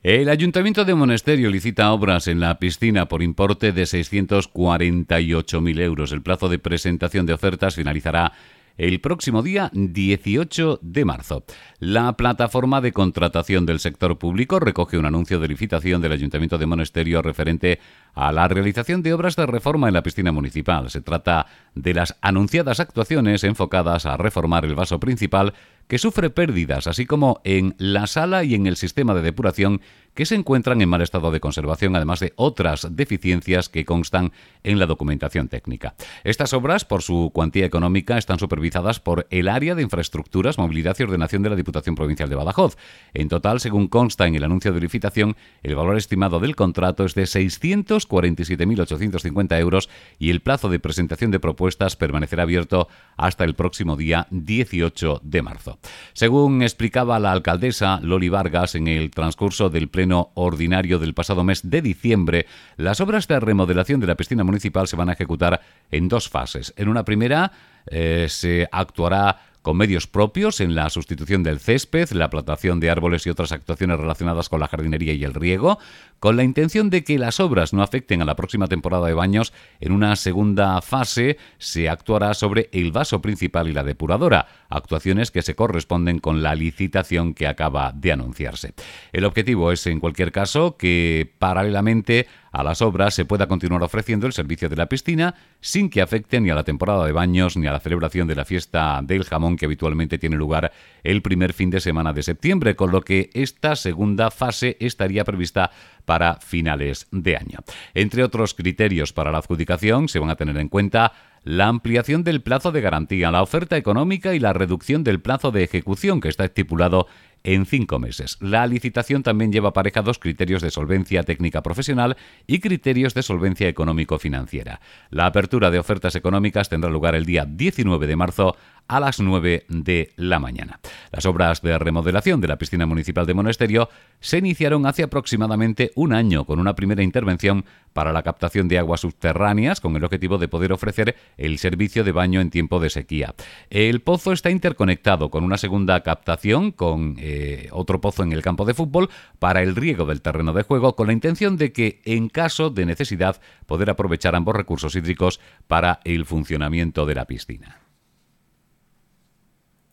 El Ayuntamiento de Monesterio licita obras en la piscina por importe de 648.000 euros. El plazo de presentación de ofertas finalizará el próximo día 18 de marzo. La plataforma de contratación del sector público recoge un anuncio de licitación del Ayuntamiento de Monesterio referente a la realización de obras de reforma en la piscina municipal. Se trata de las anunciadas actuaciones enfocadas a reformar el vaso principal que sufre pérdidas, así como en la sala y en el sistema de depuración que se encuentran en mal estado de conservación, además de otras deficiencias que constan en la documentación técnica. Estas obras, por su cuantía económica, están supervisadas por el Área de Infraestructuras, Movilidad y Ordenación de la Diputación Provincial de Badajoz. En total, según consta en el anuncio de licitación, el valor estimado del contrato es de 647.850 euros y el plazo de presentación de propuestas permanecerá abierto hasta el próximo día 18 de marzo. Según explicaba la alcaldesa Loli Vargas en el transcurso del pleno ordinario del pasado mes de diciembre, las obras de remodelación de la piscina municipal se van a ejecutar en dos fases. En una primera se actuará con medios propios en la sustitución del césped, la plantación de árboles y otras actuaciones relacionadas con la jardinería y el riego, con la intención de que las obras no afecten a la próxima temporada de baños. En una segunda fase se actuará sobre el vaso principal y la depuradora, actuaciones que se corresponden con la licitación que acaba de anunciarse. El objetivo es, en cualquier caso, que paralelamente a las obras se pueda continuar ofreciendo el servicio de la piscina sin que afecte ni a la temporada de baños ni a la celebración de la fiesta del jamón que habitualmente tiene lugar el primer fin de semana de septiembre, con lo que esta segunda fase estaría prevista para finales de año. Entre otros criterios para la adjudicación se van a tener en cuenta la ampliación del plazo de garantía, la oferta económica y la reducción del plazo de ejecución, que está estipulado en 5 meses. La licitación también lleva aparejados criterios de solvencia técnica profesional y criterios de solvencia económico-financiera. La apertura de ofertas económicas tendrá lugar el día 19 de marzo a las 9 de la mañana. Las obras de remodelación de la piscina municipal de Monesterio se iniciaron hace aproximadamente un año con una primera intervención para la captación de aguas subterráneas con el objetivo de poder ofrecer el servicio de baño en tiempo de sequía. El pozo está interconectado con una segunda captación con otro pozo en el campo de fútbol para el riego del terreno de juego, con la intención de que, en caso de necesidad, poder aprovechar ambos recursos hídricos para el funcionamiento de la piscina.